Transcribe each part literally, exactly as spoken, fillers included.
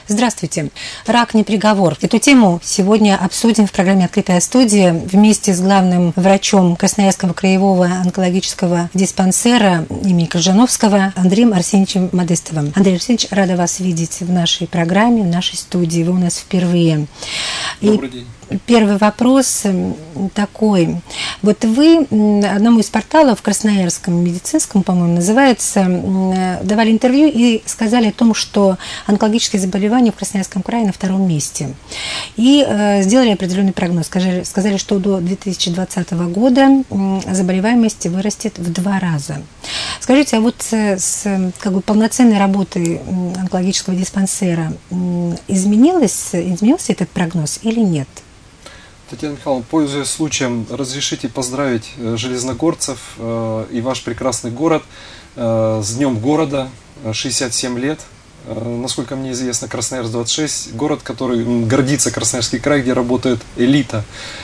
Здравствуйте. Рак не приговор. Эту тему сегодня обсудим в программе «Открытая студия» вместе с главным врачом Красноярского краевого онкологического диспансера имени Крыжановского Андреем Арсеньевичем Модестовым. Андрей Арсеньевич, рада вас видеть в нашей программе, в нашей студии. Вы у нас впервые. Добрый день. Первый вопрос такой. Вот вы одному из порталов красноярском медицинском, по-моему, называется, давали интервью и сказали о том, что онкологические заболевания в Красноярском крае на втором месте. И э, сделали определенный прогноз. Сказали, сказали, что до две тысячи двадцатого года заболеваемость вырастет в два раза. Скажите, а вот с как бы, полноценной работой онкологического диспансера изменилось, изменился этот прогноз или нет? Татьяна Михайловна, пользуясь случаем, разрешите поздравить железногорцев э, и ваш прекрасный город э, с Днем города, шестьдесят семь лет. Э, насколько мне известно, Красноярск двадцать шесть, город, который гордится Красноярский край, где работает элита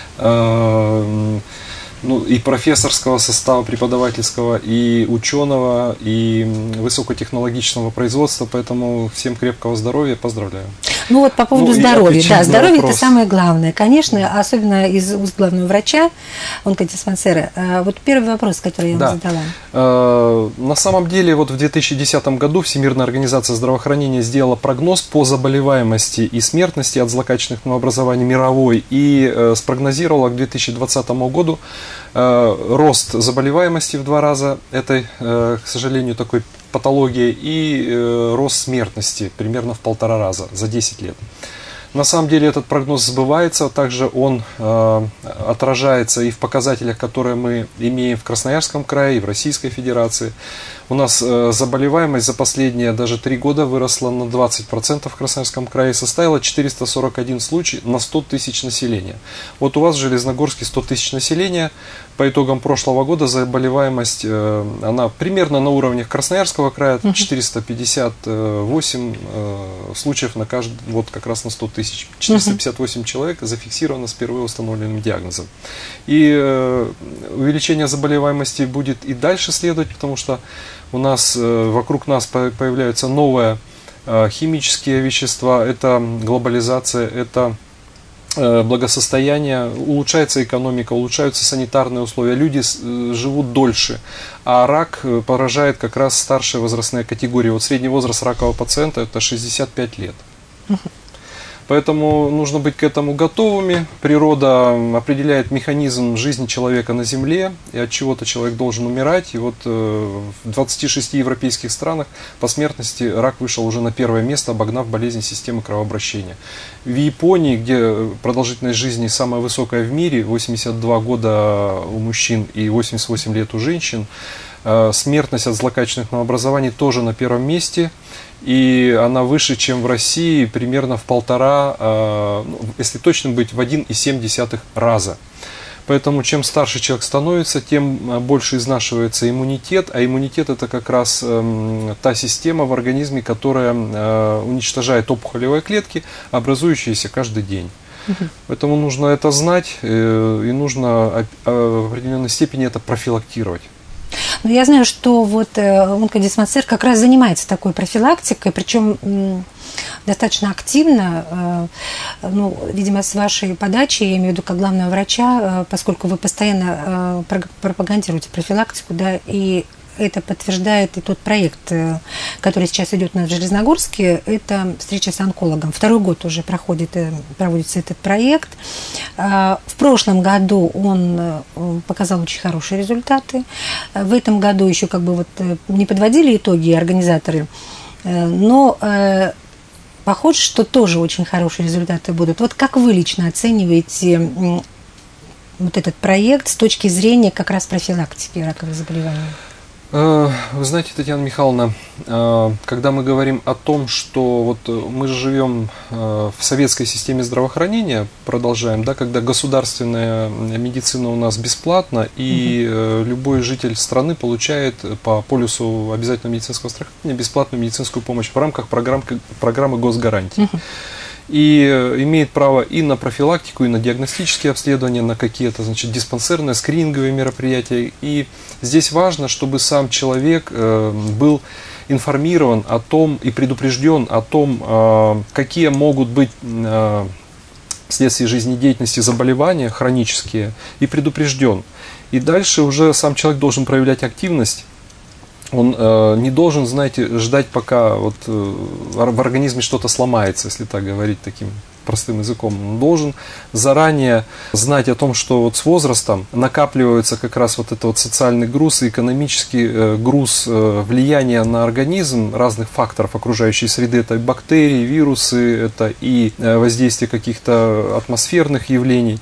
э, ну, и профессорского состава, преподавательского, и ученого, и высокотехнологичного производства. Поэтому всем крепкого здоровья, поздравляю. Ну вот по поводу ну, здоровья, да, здоровье это самое главное, конечно, особенно из уст главного врача онкодиспансера. Вот первый вопрос, который я вам да. задала. На самом деле, вот в две тысячи десятом году Всемирная организация здравоохранения сделала прогноз по заболеваемости и смертности от злокачественных новообразований мировой и спрогнозировала к две тысячи двадцатому году рост заболеваемости в два раза, это, к сожалению, такой патологии, и э, рост смертности примерно в полтора раза за десять лет. На самом деле этот прогноз сбывается, также он э, отражается и в показателях, которые мы имеем в Красноярском крае, и в Российской Федерации. У нас э, заболеваемость за последние даже три года выросла на двадцать процентов в Красноярском крае, составила четыреста сорок один случай на сто тысяч населения. Вот у вас в Железногорске сто тысяч населения. По итогам прошлого года заболеваемость, э, она примерно на уровне Красноярского края, четыреста пятьдесят восемь э, случаев на каждый, вот как раз на сто тысяч. четыреста пятьдесят восемь человек зафиксировано с впервые установленным диагнозом. И э, увеличение заболеваемости будет и дальше следовать, потому что у нас э, вокруг нас появляются новые э, химические вещества, это глобализация, это благосостояние, улучшается экономика, улучшаются санитарные условия, люди живут дольше, а рак поражает как раз старшие возрастные категории. Вот средний возраст ракового пациента это шестьдесят пять лет. Поэтому нужно быть к этому готовыми. Природа определяет механизм жизни человека на Земле, и от чего-то человек должен умирать. И вот в двадцати шести европейских странах по смертности рак вышел уже на первое место, обогнав болезнь системы кровообращения. В Японии, где продолжительность жизни самая высокая в мире, восемьдесят два года у мужчин и восемьдесят восемь лет у женщин, смертность от злокачественных новообразований тоже на первом месте. И она выше, чем в России, примерно в полтора, если точно быть, в один и семь десятых раза. Поэтому чем старше человек становится, тем больше изнашивается иммунитет, а иммунитет это как раз та система в организме, которая уничтожает опухолевые клетки, образующиеся каждый день. Угу. Поэтому нужно это знать и нужно в определенной степени это профилактировать. Но я знаю, что вот онкодиспансер как раз занимается такой профилактикой, причем достаточно активно, ну, видимо, с вашей подачи, я имею в виду как главного врача, поскольку вы постоянно пропагандируете профилактику, да, и это подтверждает и тот проект, который сейчас идет у нас в Железногорске, это встреча с онкологом. Второй год уже проходит, проводится этот проект. В прошлом году он показал очень хорошие результаты. В этом году еще как бы вот не подводили итоги организаторы, но похоже, что тоже очень хорошие результаты будут. Вот как вы лично оцениваете вот этот проект с точки зрения как раз профилактики раковых заболеваний? Вы знаете, Татьяна Михайловна, когда мы говорим о том, что вот мы живем в советской системе здравоохранения, продолжаем, да, когда государственная медицина у нас бесплатна, и угу. любой житель страны получает по полюсу обязательного медицинского страхования бесплатную медицинскую помощь в рамках программ, программы госгарантий. Угу. И имеет право и на профилактику, и на диагностические обследования, на какие-то, значит, диспансерные, скрининговые мероприятия. И здесь важно, чтобы сам человек был информирован о том и предупрежден о том, какие могут быть вследствие жизнедеятельности заболевания хронические, и предупрежден. И дальше уже сам человек должен проявлять активность. Он э, не должен, знаете, ждать, пока вот, э, в организме что-то сломается, если так говорить таким простым языком. Он должен заранее знать о том, что вот с возрастом накапливается как раз вот этот вот социальный груз и экономический э, груз э, влияния на организм разных факторов окружающей среды. Это и бактерии, вирусы, это и э, воздействие каких-то атмосферных явлений.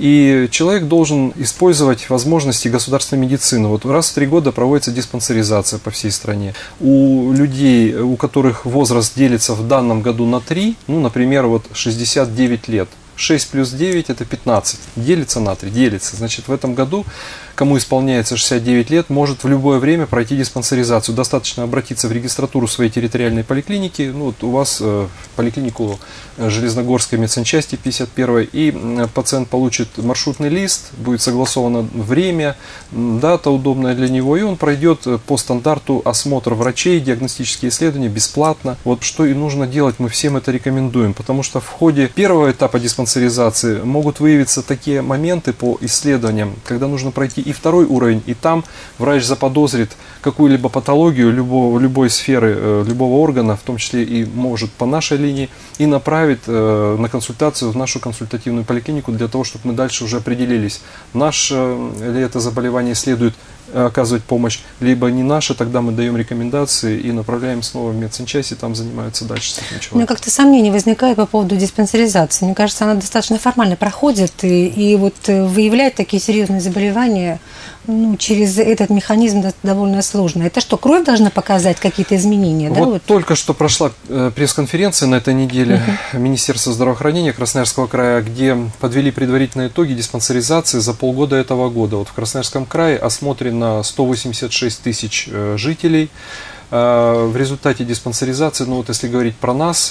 И человек должен использовать возможности государственной медицины. Вот раз в три года проводится диспансеризация по всей стране. У людей, у которых возраст делится в данном году на три, ну, например, вот шестьдесят девять лет. шесть плюс девять это пятнадцать. Делится на три, делится. Значит, в этом году, кому исполняется шестьдесят девять лет, может в любое время пройти диспансеризацию. Достаточно обратиться в регистратуру своей территориальной поликлиники. Ну, вот у вас э, в поликлинику Железногорской медсанчасти пятьдесят первой, и э, пациент получит маршрутный лист, будет согласовано время, дата удобная для него, и он пройдет по стандарту осмотр врачей, диагностические исследования бесплатно. Вот что и нужно делать, мы всем это рекомендуем, потому что в ходе первого этапа диспансеризации могут выявиться такие моменты по исследованиям, когда нужно пройти и второй уровень, и там врач заподозрит какую-либо патологию любого, любой сферы, любого органа, в том числе и может по нашей линии, и направит э, на консультацию в нашу консультативную поликлинику для того, чтобы мы дальше уже определились, наше ли это заболевание следует оказывать помощь, либо не наше, тогда мы даем рекомендации и направляем снова в медсанчасть, и там занимаются дальше с этим человеком. У меня как-то сомнение возникает по поводу диспансеризации. Мне кажется, она достаточно формально проходит, и, и вот выявлять такие серьезные заболевания, ну, через этот механизм довольно сложно. Это что, кровь должна показать какие-то изменения? Вот, да, вот? Только что прошла пресс-конференция на этой неделе uh-huh. Министерства здравоохранения Красноярского края, где подвели предварительные итоги диспансеризации за полгода этого года. Вот в Красноярском крае осмотрено сто восемьдесят шесть тысяч жителей. В результате диспансеризации, ну вот если говорить про нас,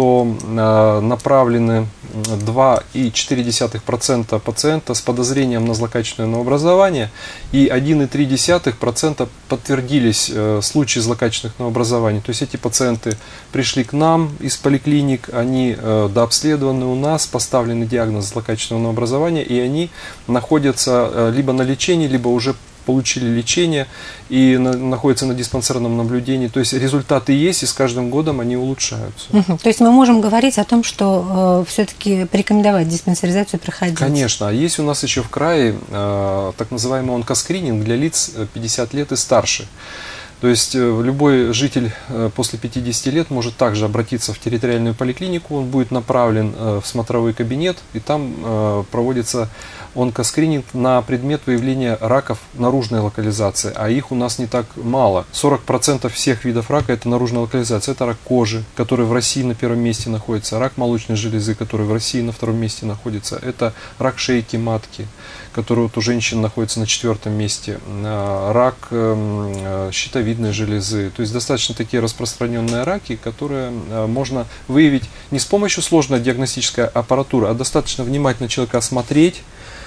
то направлены два целых четыре десятых процента пациента с подозрением на злокачественное новообразование, и один целых три десятых процента подтвердились случаи злокачественных новообразований. То есть эти пациенты пришли к нам из поликлиник, они дообследованы у нас, поставлены диагноз злокачественного новообразования, и они находятся либо на лечении, либо уже получили лечение и на, находятся на диспансерном наблюдении. То есть результаты есть, и с каждым годом они улучшаются. Угу. То есть мы можем говорить о том, что э, все-таки порекомендовать диспансеризацию проходить? Конечно. А есть у нас еще в крае э, так называемый онкоскрининг для лиц пятьдесят лет и старше. То есть любой житель после пятидесяти лет может также обратиться в территориальную поликлинику, он будет направлен в смотровой кабинет, и там проводится онкоскрининг на предмет выявления раков наружной локализации, а их у нас не так мало. сорок процентов всех видов рака – это наружная локализация. Это рак кожи, который в России на первом месте находится, рак молочной железы, который в России на втором месте находится, это рак шейки матки, который вот у женщин находится на четвертом месте, рак щитовидной железы. То есть достаточно такие распространенные раки, которые можно выявить не с помощью сложной диагностической аппаратуры, а достаточно внимательно человека осмотреть,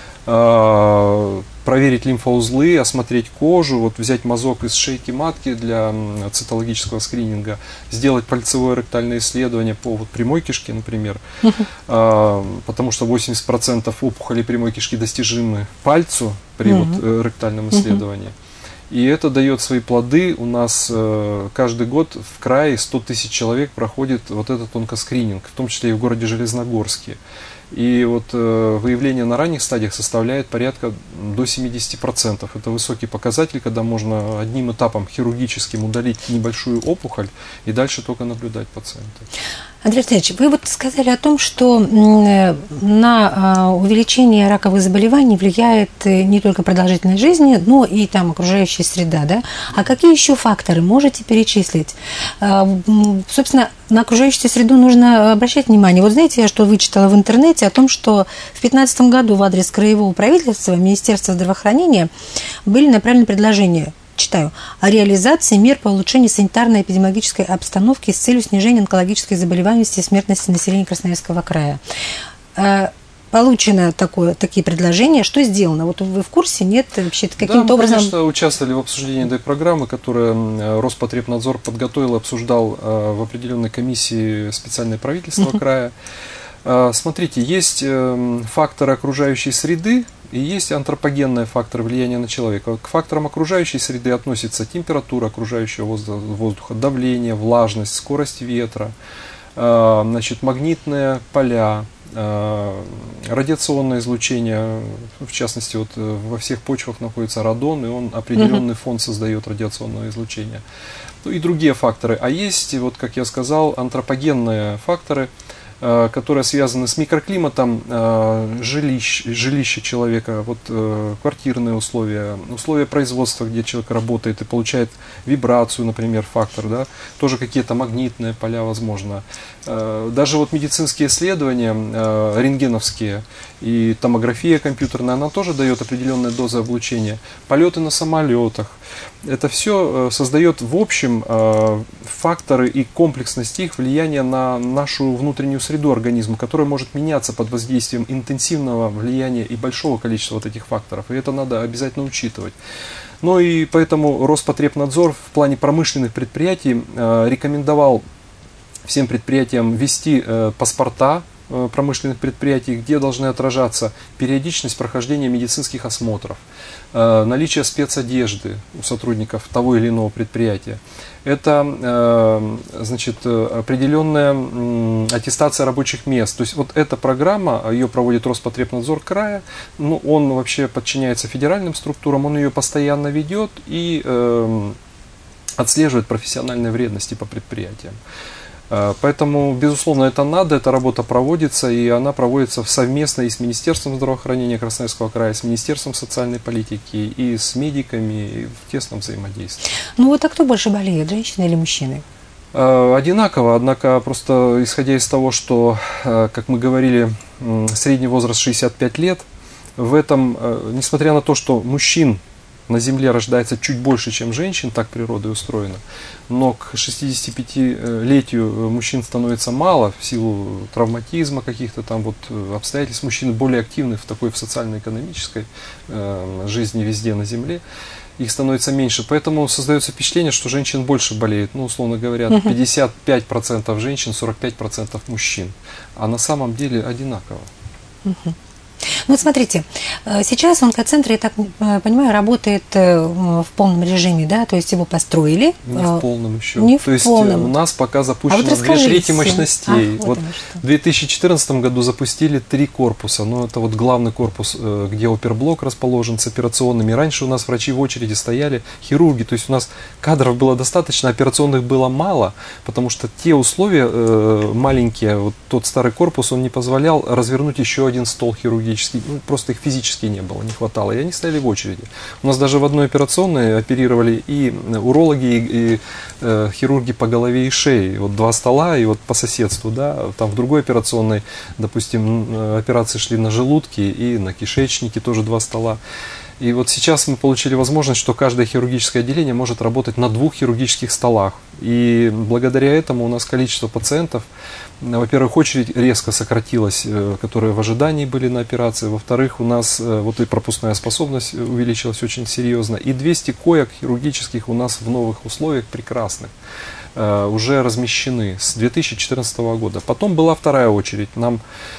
проверить лимфоузлы, осмотреть кожу, вот взять мазок из шейки матки для цитологического скрининга, сделать пальцевое ректальное исследование по вот прямой кишке, например, uh-huh. потому что восемьдесят процентов опухолей прямой кишки достижимы пальцу при uh-huh. вот ректальном исследовании. Uh-huh. И это дает свои плоды. У нас каждый год в крае сто тысяч человек проходит вот этот онкоскрининг, в том числе и в городе Железногорске. И вот э, выявление на ранних стадиях составляет порядка до семидесяти процентов. Это высокий показатель, когда можно одним этапом хирургическим удалить небольшую опухоль и дальше только наблюдать пациента. Андрей Алексеевич, вы вот сказали о том, что на увеличение раковых заболеваний влияет не только продолжительность жизни, но и там окружающая среда, да? А какие еще факторы можете перечислить? Собственно, на окружающую среду нужно обращать внимание. Вот знаете, я что вычитала в интернете о том, что в две тысячи пятнадцатом году в адрес краевого правительства, Министерства здравоохранения были направлены предложения, читаю, о реализации мер по улучшению санитарно-эпидемиологической обстановки с целью снижения онкологической заболеваемости и смертности населения Красноярского края. получено такое, такие предложения, что сделано? Вот вы в курсе, нет? Вообще каким-то да, образом... Да, конечно, участвовали в обсуждении этой программы, которую Роспотребнадзор подготовил и обсуждал в определенной комиссии специальное правительство uh-huh. края. Смотрите, есть факторы окружающей среды и есть антропогенные факторы влияния на человека. К факторам окружающей среды относится температура окружающего воздуха, давление, влажность, скорость ветра, значит, магнитные поля, радиационное излучение, в частности, вот во всех почвах находится радон, и он определенный фон создает радиационного излучения. Ну и другие факторы. А есть, вот как я сказал, антропогенные факторы, которые связаны с микроклиматом жилищ, жилища человека, вот, квартирные условия, условия производства, где человек работает и получает вибрацию, например, фактор, да, тоже какие-то магнитные поля, возможно. Даже вот медицинские исследования, рентгеновские и томография компьютерная, она тоже дает определенные дозы облучения. Полеты на самолетах. Это все создает в общем факторы и комплексность их влияния на нашу внутреннюю среду организма, которая может меняться под воздействием интенсивного влияния и большого количества вот этих факторов. И это надо обязательно учитывать. Ну и поэтому Роспотребнадзор в плане промышленных предприятий рекомендовал всем предприятиям ввести паспорта промышленных предприятий, где должны отражаться периодичность прохождения медицинских осмотров, наличие спецодежды у сотрудников того или иного предприятия. Это, значит, определенная аттестация рабочих мест. То есть вот эта программа, ее проводит Роспотребнадзор края, ну, он вообще подчиняется федеральным структурам, он ее постоянно ведет и э, отслеживает профессиональные вредности по предприятиям. Поэтому, безусловно, это надо, эта работа проводится, и она проводится совместно и с Министерством здравоохранения Красноярского края, с Министерством социальной политики, и с медиками, и в тесном взаимодействии. Ну вот, а кто больше болеет, женщины или мужчины? Одинаково, однако просто исходя из того, что, как мы говорили, средний возраст шестьдесят пять лет, в этом, несмотря на то, что мужчин на Земле рождается чуть больше, чем женщин, так природа устроена, но к шестидесятипятилетию мужчин становится мало в силу травматизма каких-то там вот обстоятельств. Мужчины более активны в такой в социально-экономической э, жизни везде на Земле. Их становится меньше, поэтому создается впечатление, что женщин больше болеет. Ну, условно говоря, пятьдесят пять процентов женщин, сорок пять процентов мужчин. А на самом деле одинаково. Ну, вот смотрите, сейчас онкоцентр, я так понимаю, работает в полном режиме, да, то есть его построили. Не в полном еще. Не то в есть полном. У нас пока запущено а вот две трети мощностей. А, вот в две тысячи четырнадцатом году запустили три корпуса. Ну, это вот главный корпус, где оперблок расположен с операционными. Раньше у нас врачи в очереди стояли, хирурги. То есть у нас кадров было достаточно, операционных было мало, потому что те условия э, маленькие, вот тот старый корпус, он не позволял развернуть еще один стол хирургический. Ну, просто их физически не было, не хватало. И они стояли в очереди. У нас даже в одной операционной оперировали и урологи, и, и э, хирурги по голове и шее. Вот два стола, и вот по соседству, да. Там в другой операционной, допустим, операции шли на желудке и на кишечнике, тоже два стола. И вот сейчас мы получили возможность, что каждое хирургическое отделение может работать на двух хирургических столах. И благодаря этому у нас количество пациентов, во-первых, очередь резко сократилась, которые в ожидании были на операции. Во-вторых, у нас вот и пропускная способность увеличилась очень серьезно. И двести коек хирургических у нас в новых условиях прекрасных уже размещены с две тысячи четырнадцатого года. Потом была вторая очередь. Нам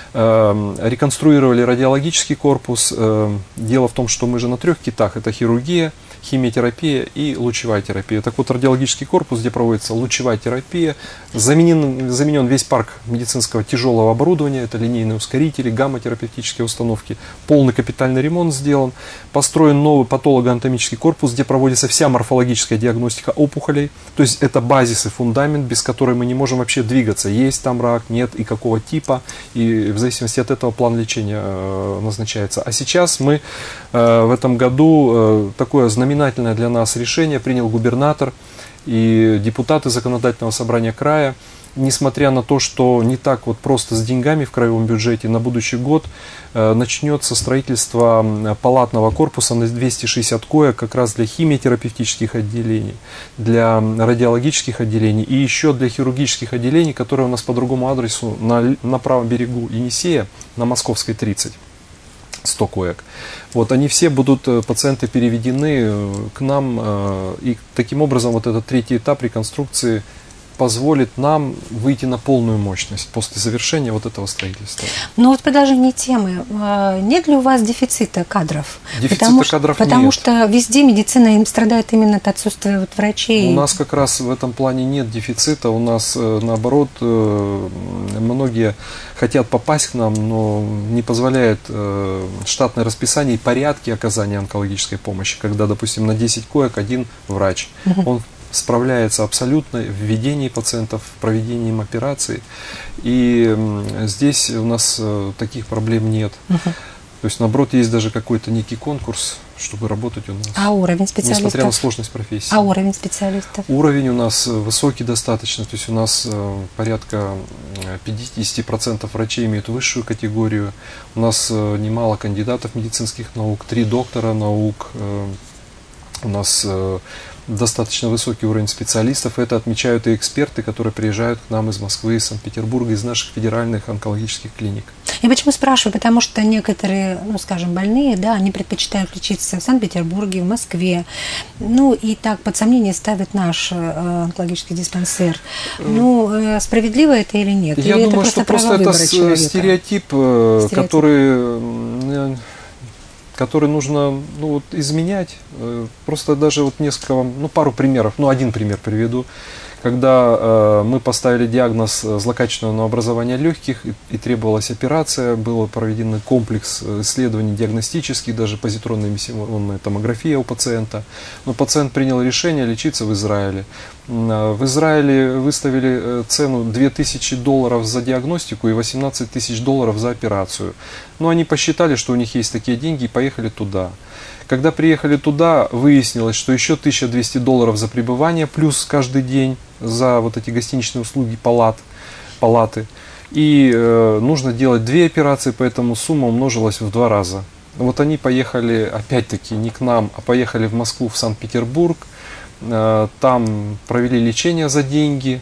э, реконструировали радиологический корпус. Э, дело в том, что мы же на трех китах. Это хирургия, химиотерапия и лучевая терапия. Так вот, радиологический корпус, где проводится лучевая терапия, заменен, заменен весь парк медицинского тяжелого оборудования. Это линейные ускорители, гамма-терапевтические установки. Полный капитальный ремонт сделан. Построен новый патологоанатомический корпус, где проводится вся морфологическая диагностика опухолей. То есть это базис и фундамент, без которой мы не можем вообще двигаться. Есть там рак, нет, и какого типа, и в зависимости от этого план лечения э, назначается. А сейчас мы э, в этом году э, такое знаменательное для нас решение принял губернатор и депутаты законодательного собрания края. несмотря на то, что не так вот просто с деньгами в краевом бюджете, на будущий год э, начнется строительство палатного корпуса на двести шестьдесят коек как раз для химиотерапевтических отделений, для радиологических отделений и еще для хирургических отделений, которые у нас по другому адресу на, на правом берегу Енисея, на Московской тридцать. сто коек. Вот они все будут, пациенты, переведены к нам, и таким образом вот этот третий этап реконструкции позволит нам выйти на полную мощность после завершения вот этого строительства. Ну вот в продолжении темы, нет ли у вас дефицита кадров? Дефицита потому кадров что, Потому нет. что везде медицина им страдает именно от отсутствия вот врачей. У нас как раз в этом плане нет дефицита, у нас наоборот многие хотят попасть к нам, но не позволяет штатное расписание и порядки оказания онкологической помощи, когда, допустим, на десять коек один врач, угу. он справляется абсолютно в ведении пациентов, в проведении им операций. И здесь у нас таких проблем нет. Угу. То есть, наоборот, есть даже какой-то некий конкурс, чтобы работать у нас. А уровень специалистов? Несмотря на сложность профессии. А уровень специалистов? Уровень у нас высокий достаточно. То есть, у нас порядка пятьдесят процентов врачей имеют высшую категорию. У нас немало кандидатов медицинских наук, три доктора наук. У нас достаточно высокий уровень специалистов. Это отмечают и эксперты, которые приезжают к нам из Москвы, из Санкт-Петербурга, из наших федеральных онкологических клиник. Я почему спрашиваю? Потому что некоторые, ну, скажем, больные, да, они предпочитают лечиться в Санкт-Петербурге, в Москве. Ну, и так под сомнение ставят наш э, онкологический диспансер. Ну, э, справедливо это или нет? Я или думаю, это что просто это стереотип, стереотип, который... который нужно, ну, вот, изменять. Просто даже вот несколько, ну, пару примеров, ну, один пример приведу. Когда э, мы поставили диагноз злокачественного новообразования легких и, и требовалась операция, был проведен комплекс исследований диагностических, даже позитронная эмиссионная томография у пациента. Но пациент принял решение лечиться в Израиле. В Израиле выставили цену две тысячи долларов за диагностику и восемнадцать тысяч долларов за операцию. Но они посчитали, что у них есть такие деньги, и поехали туда. Когда приехали туда, выяснилось, что еще тысяча двести долларов за пребывание, плюс каждый день за вот эти гостиничные услуги палат, палаты. И э, нужно делать две операции, поэтому сумма умножилась в два раза. Вот они поехали, опять-таки, не к нам, а поехали в Москву, в Санкт-Петербург. Э, там провели лечение за деньги,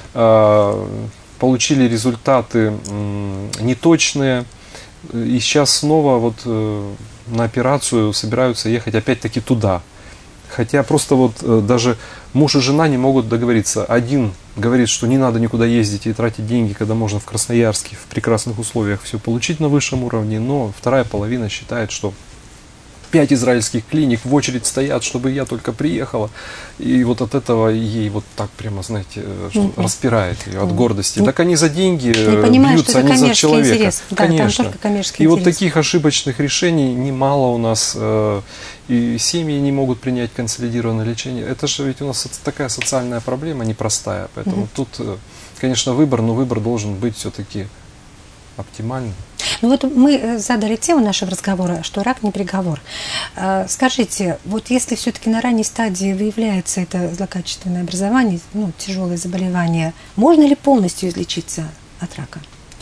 э, получили результаты э, неточные. И сейчас снова вот э, на операцию собираются ехать опять-таки туда. Хотя просто вот э, даже муж и жена не могут договориться. Один говорит, что не надо никуда ездить и тратить деньги, когда можно в Красноярске в прекрасных условиях все получить на высшем уровне. Но вторая половина считает, что пять израильских клиник в очередь стоят, чтобы я только приехала. И вот от этого ей вот так прямо, знаете, что распирает ее от гордости. Так они за деньги понимаю, бьются, они за человека. Интерес. Да, конечно. Там только коммерческий и интерес. Вот таких ошибочных решений немало у нас. И семьи не могут принять консолидированное лечение. Это же ведь у нас такая социальная проблема непростая. Поэтому угу. тут, конечно, выбор, но выбор должен быть все-таки оптимальным. Ну вот мы задали тему нашего разговора, что рак не приговор. Скажите, вот если все-таки на ранней стадии выявляется это злокачественное образование, ну, тяжелое заболевание, можно ли полностью излечиться от рака?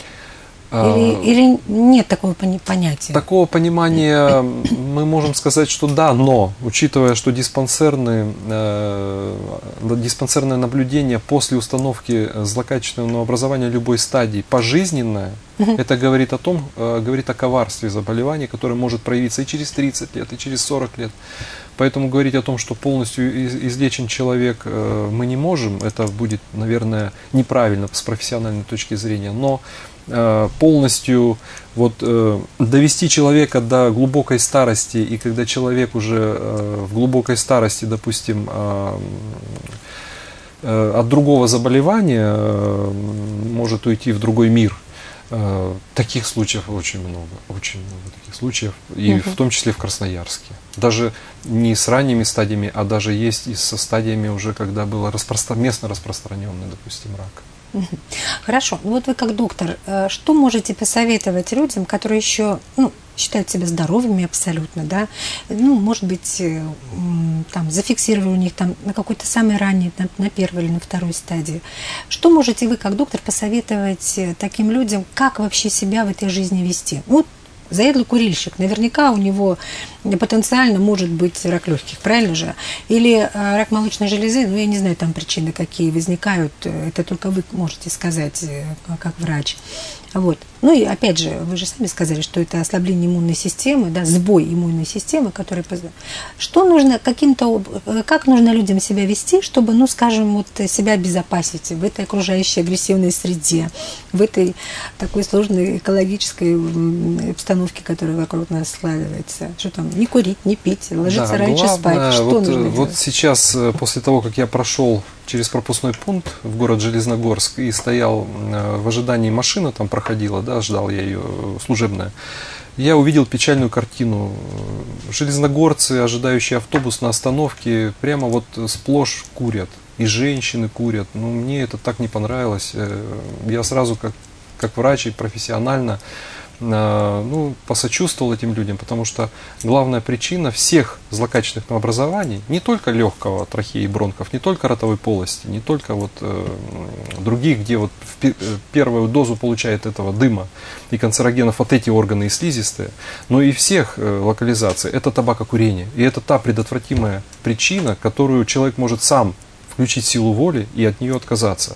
Или, а, или нет такого понятия? Такого понимания мы можем сказать, что да, но учитывая, что диспансерные, э, диспансерное наблюдение после установки злокачественного образования любой стадии пожизненное, угу. это говорит о том, э, говорит о коварстве заболевания, которое может проявиться и через тридцать лет, и через сорок лет. Поэтому говорить о том, что полностью излечен человек, э, мы не можем, это будет, наверное, неправильно с профессиональной точки зрения, но полностью вот, э, довести человека до глубокой старости, и когда человек уже э, в глубокой старости, допустим, э, э, от другого заболевания э, может уйти в другой мир, э, таких случаев очень много, очень много таких случаев, и угу. в том числе в Красноярске. Даже не с ранними стадиями, а даже есть и со стадиями уже, когда был распростр... местно распространенный, допустим, рак. Хорошо. Вот вы как доктор, что можете посоветовать людям, которые еще, ну, считают себя здоровыми абсолютно, да, ну, может быть, там, зафиксировали у них там на какой-то самой ранней, на, на первой или на второй стадии. Что можете вы, как доктор, посоветовать таким людям, как вообще себя в этой жизни вести? Ну, заядлый курильщик, наверняка у него потенциально может быть рак легких, правильно же? Или рак молочной железы, ну, я не знаю, там причины какие возникают, это только вы можете сказать, как врач. Вот. Ну и опять же, вы же сами сказали, что это ослабление иммунной системы, да, сбой иммунной системы, который позволяет. Что нужно каким-то, как нужно людям себя вести, чтобы, ну, скажем, вот себя обезопасить в этой окружающей агрессивной среде, в этой такой сложной экологической обстановке, которая вокруг нас складывается? Что там, не курить, не пить, ложиться да, раньше главное, спать. Что вот, нужно вот делать? Сейчас, после того, как я прошел через пропускной пункт в город Железногорск и стоял в ожидании машины, там проходила, да, ждал я ее, служебная, я увидел печальную картину. Железногорцы, ожидающие автобус на остановке, прямо вот сплошь курят. И женщины курят. Ну, мне это так не понравилось. Я сразу, как, как врач и профессионально, ну, посочувствовал этим людям, потому что главная причина всех злокачественных новообразований, не только легкого трахеи и бронхов, не только ротовой полости, не только вот э, других, где вот в пи- первую дозу получает этого дыма и канцерогенов вот эти органы и слизистые, но и всех э, локализаций, это табакокурение. И это та предотвратимая причина, которую человек может сам включить силу воли и от нее отказаться.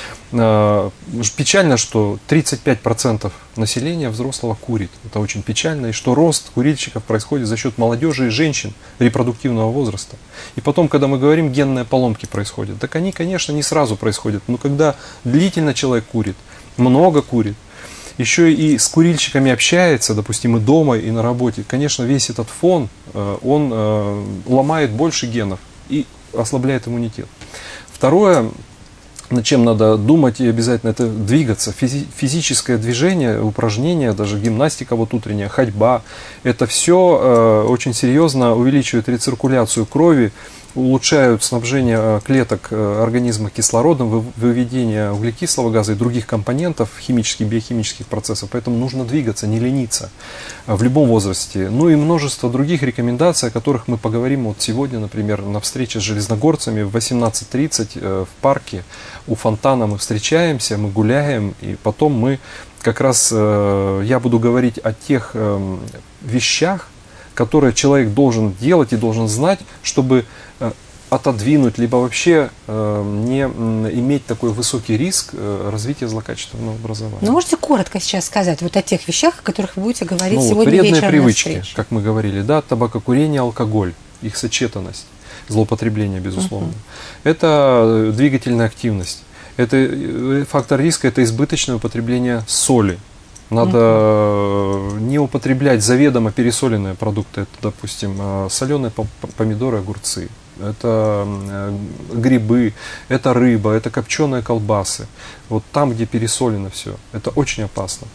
Печально, что тридцать пять процентов населения взрослого курит. Это очень печально. И что рост курильщиков происходит за счет молодежи и женщин репродуктивного возраста. И потом, когда мы говорим, генные поломки происходят, так они, конечно, не сразу происходят. Но когда длительно человек курит, много курит, еще и с курильщиками общается, допустим, и дома, и на работе, конечно, весь этот фон, он ломает больше генов и ослабляет иммунитет. Второе, над чем надо думать и обязательно, это двигаться. Физи- физическое движение, упражнения, даже гимнастика вот утренняя, ходьба, это все э, очень серьезно увеличивает рециркуляцию крови, улучшают снабжение клеток организма кислородом, выведение углекислого газа и других компонентов химических, биохимических процессов. Поэтому нужно двигаться, не лениться в любом возрасте. Ну и множество других рекомендаций, о которых мы поговорим вот сегодня, например, на встрече с железногорцами в восемнадцать тридцать в парке у фонтана мы встречаемся, мы гуляем, и потом мы как раз, я буду говорить о тех вещах, которые человек должен делать и должен знать, чтобы отодвинуть, либо вообще э, не иметь такой высокий риск э, развития злокачественного образования. Ну, можете коротко сейчас сказать вот о тех вещах, о которых вы будете говорить ну, сегодня вот вредные вечером привычки, на встрече. Как мы говорили, да, табакокурение, алкоголь, их сочетанность, злоупотребление, безусловно. Uh-huh. Это двигательная активность. Это фактор риска, это избыточное употребление соли. Надо uh-huh. не употреблять заведомо пересоленные продукты. Это, допустим, соленые помидоры, огурцы. Это грибы, это рыба, это копченые колбасы. Вот там, где пересолено все. Это очень опасно.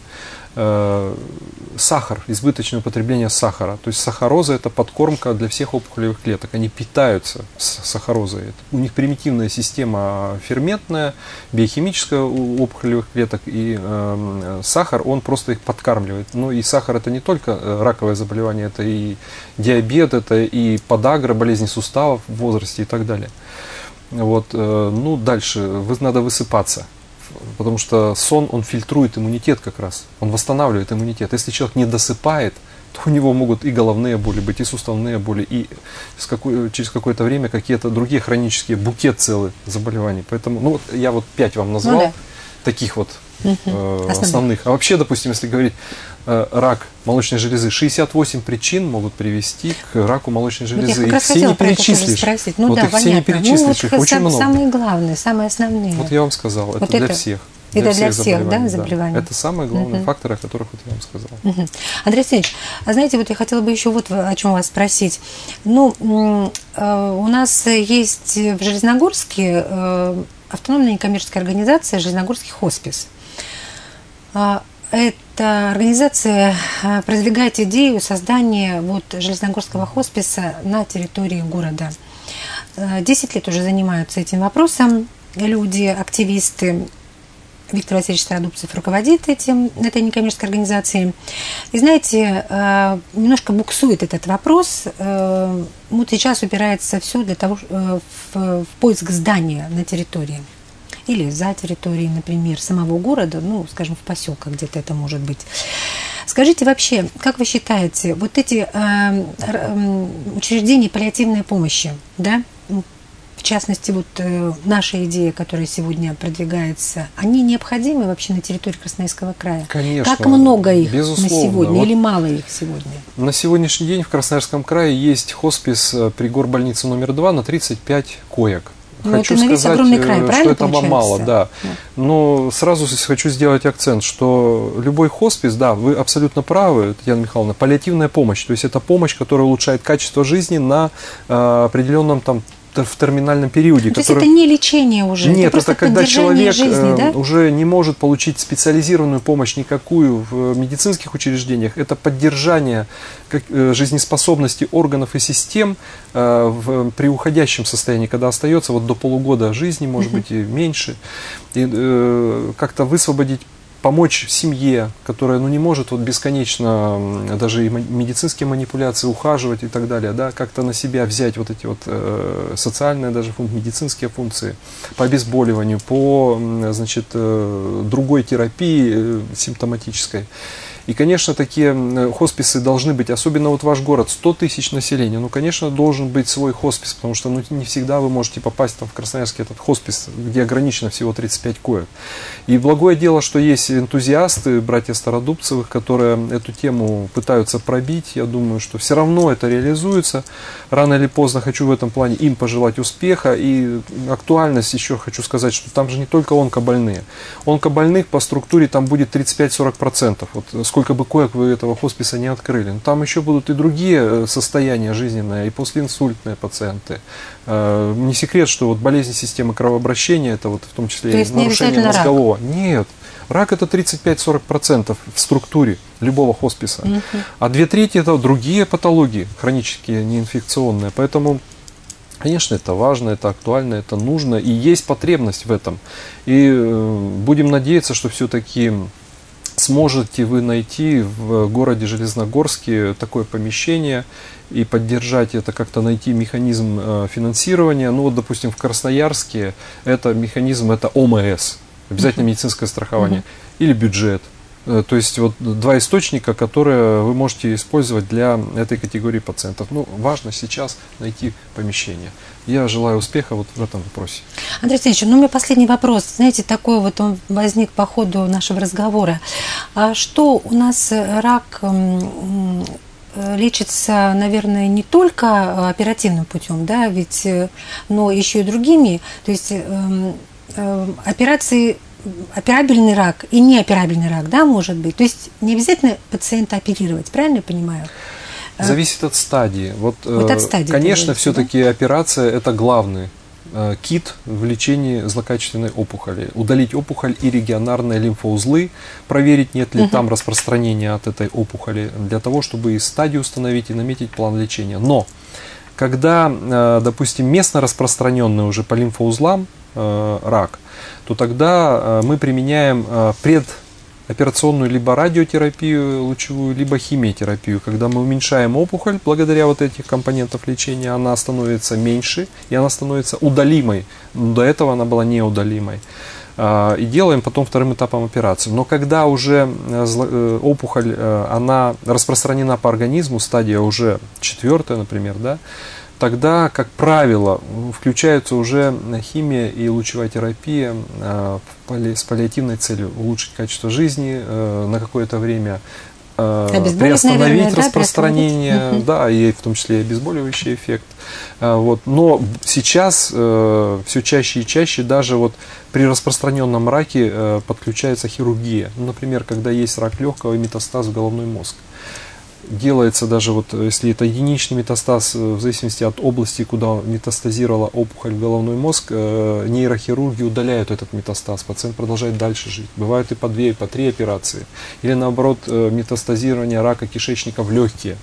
Сахар, избыточное употребление сахара. То есть сахароза – это подкормка для всех опухолевых клеток. Они питаются сахарозой. У них примитивная система ферментная, биохимическая у опухолевых клеток. И э, сахар, он просто их подкармливает. Ну и сахар – это не только раковое заболевание, это и диабет, это и подагра, болезни суставов в возрасте и так далее. Вот, э, ну дальше, вы, надо высыпаться. Потому что сон, он фильтрует иммунитет как раз, он восстанавливает иммунитет. Если человек не досыпает, то у него могут и головные боли быть, и суставные боли, и с какой, через какое-то время какие-то другие хронические, букет целый заболеваний. Поэтому, ну вот я вот пять вам назвал, ну, да. таких вот угу. э, основных. А вообще, допустим, если говорить э, рак молочной железы, шестьдесят восемь причин могут привести к раку молочной железы. Вот их все не перечислишь. Ну, вот да, их все не перечислишь, ну, их очень сам, много. Самые главные, самые основные. Вот я вам сказал, вот это, это для всех. Это для для всех, всех, заболеваний, да, заболеваний? Да. Это самые главные uh-huh. факторы, о которых вот я вам сказал. Uh-huh. Андрей Алексеевич, а знаете, вот я хотела бы еще вот о чем вас спросить. Ну, у нас есть в Железногорске автономная некоммерческая организация «Железногорский хоспис». Эта организация продвигает идею создания вот Железногорского хосписа на территории города. Десять лет уже занимаются этим вопросом люди, активисты. Виктор Васильевич Стародубцев руководит этим, этой некоммерческой организацией. И знаете, немножко буксует этот вопрос. Вот сейчас упирается все для того, в, в поиск здания на территории. Или за территорией, например, самого города, ну, скажем, в поселках где-то это может быть. Скажите вообще, как вы считаете, вот эти э, учреждения паллиативной помощи, да, в частности, вот э, наша идея, которая сегодня продвигается, они необходимы вообще на территории Красноярского края? Конечно. Как много их безусловно. на сегодня вот или мало их сегодня? На сегодняшний день в Красноярском крае есть хоспис при горбольнице номер два на тридцать пять коек. Но хочу это на весь сказать, огромный край, что этого получается? мало, да. Да. Но сразу хочу сделать акцент, что любой хоспис, да, вы абсолютно правы, Татьяна Михайловна, паллиативная помощь, то есть это помощь, которая улучшает качество жизни на э, определенном там в терминальном периоде. Ну, который... То есть это не лечение уже? Нет, это, это когда человек жизни, да? уже не может получить специализированную помощь никакую в медицинских учреждениях. Это поддержание жизнеспособности органов и систем в, при уходящем состоянии, когда остается вот до полугода жизни, может быть, и меньше. И э, как-то высвободить, помочь семье, которая ну, не может вот, бесконечно даже и медицинские манипуляции ухаживать и так далее, да, как-то на себя взять вот эти вот э, социальные даже функции, медицинские функции по обезболиванию, по значит, э, другой терапии э, симптоматической. И, конечно, такие хосписы должны быть, особенно вот ваш город, сто тысяч населения, ну, конечно, должен быть свой хоспис, потому что ну, не всегда вы можете попасть там, в Красноярский этот хоспис, где ограничено всего тридцать пять коек. И благое дело, что есть энтузиасты, братья Стародубцевых, которые эту тему пытаются пробить. Я думаю, что все равно это реализуется. Рано или поздно хочу в этом плане им пожелать успеха. И актуальность еще хочу сказать, что там же не только онкобольные. Онкобольных по структуре там будет тридцать пять - сорок процентов. Вот сколько бы коек вы этого хосписа не открыли. Но там еще будут и другие состояния жизненные, и послеинсультные пациенты. Не секрет, что вот болезни системы кровообращения, это вот в том числе То и есть нарушение мозгового. Рак? Нет. Рак это тридцать пять - сорок процентов в структуре любого хосписа. Угу. А две трети это другие патологии, хронические, неинфекционные. Поэтому, конечно, это важно, это актуально, это нужно. И есть потребность в этом. И э, будем надеяться, что все-таки сможете вы найти в городе Железногорске такое помещение и поддержать это, как-то найти механизм э, финансирования. Ну вот, допустим, в Красноярске это механизм, это О М С, обязательно медицинское страхование, uh-huh. или бюджет. Э, то есть вот два источника, которые вы можете использовать для этой категории пациентов. Ну, важно сейчас найти помещение. Я желаю успеха вот в этом вопросе. Андрей Алексеевич, ну у меня последний вопрос. Знаете, такой вот он возник по ходу нашего разговора. А что у нас рак лечится, наверное, не только оперативным путем, да, ведь, но еще и другими. То есть э, э, операции, операбельный рак и неоперабельный рак, да, может быть. То есть не обязательно пациента оперировать, правильно я понимаю? Зависит от стадии. Вот, вот от стадии, конечно, все-таки да? Операция – это главный э, кит в лечении злокачественной опухоли. Удалить опухоль и регионарные лимфоузлы, проверить, нет ли uh-huh. там распространения от этой опухоли, для того, чтобы и стадию установить, и наметить план лечения. Но, когда, э, допустим, местно распространенный уже по лимфоузлам э, рак, то тогда э, мы применяем э, пред операционную либо радиотерапию лучевую, либо химиотерапию. Когда мы уменьшаем опухоль, благодаря вот этих компонентов лечения, она становится меньше, и она становится удалимой. До этого она была неудалимой. И делаем потом вторым этапом операцию. Но когда уже опухоль, она распространена по организму, стадия уже четвертая, например, да, тогда, как правило, включаются уже химия и лучевая терапия с паллиативной целью улучшить качество жизни, на какое-то время приостановить, наверное, распространение, да, да, и в том числе и обезболивающий эффект. Вот. Но сейчас все чаще и чаще даже вот при распространенном раке подключается хирургия. Например, когда есть рак легкого и метастаз в головной мозг. Делается даже, вот, если это единичный метастаз, в зависимости от области, куда метастазировала опухоль в головной мозг, нейрохирурги удаляют этот метастаз, пациент продолжает дальше жить. Бывают и по две, и по три операции. Или наоборот, метастазирование рака кишечника в легкие.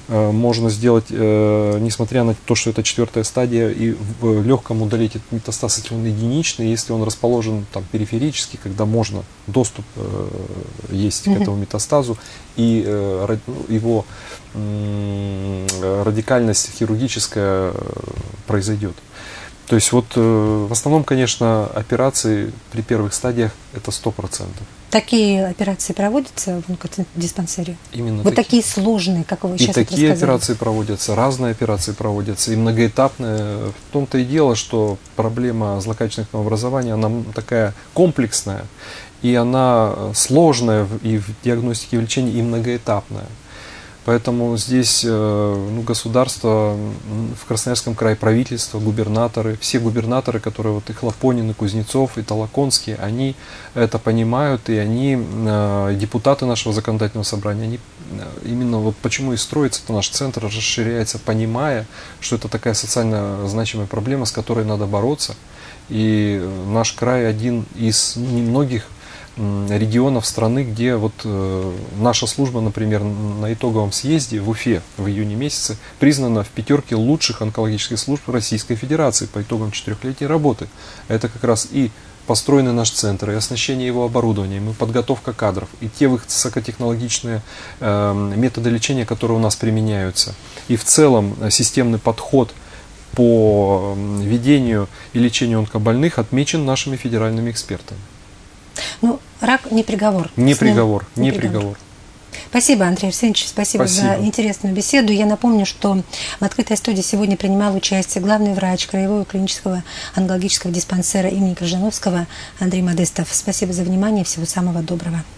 можно сделать, несмотря на то, что это четвертая стадия, и в легком удалить этот метастаз, если он единичный, если он расположен там периферически, когда можно, доступ есть mm-hmm. к этому метастазу, и его радикальность хирургическая произойдет. То есть вот в основном, конечно, операции при первых стадиях это сто процентов. Такие операции проводятся в онкодиспансере? Именно вот такие. такие сложные, как вы сейчас И такие рассказали. операции проводятся, разные операции проводятся, и многоэтапные. В том-то и дело, что проблема злокачественного образования, она такая комплексная, и она сложная и в диагностике и в лечении, и многоэтапная. Поэтому здесь ну, государство, в Красноярском крае правительство, губернаторы, все губернаторы, которые вот и Хлопонин, и Кузнецов, и Толоконский, они это понимают, и они, депутаты нашего законодательного собрания, они именно вот почему и строится это наш центр, расширяется, понимая, что это такая социально значимая проблема, с которой надо бороться. И наш край один из немногих регионов страны, где вот э, наша служба, например, на итоговом съезде в Уфе в июне месяце признана в пятерке лучших онкологических служб Российской Федерации по итогам четырехлетней работы. Это как раз и построенный наш центр, и оснащение его оборудованием, и подготовка кадров, и те высокотехнологичные э, методы лечения, которые у нас применяются, и в целом системный подход по ведению и лечению онкобольных отмечен нашими федеральными экспертами. Ну, рак не приговор. Не приговор, не, не приговор. приговор. Спасибо, Андрей Арсеньевич, спасибо, спасибо за интересную беседу. Я напомню, что в открытой студии сегодня принимал участие главный врач Краевого клинического онкологического диспансера имени Крыжановского Андрей Модестов. Спасибо за внимание, всего самого доброго.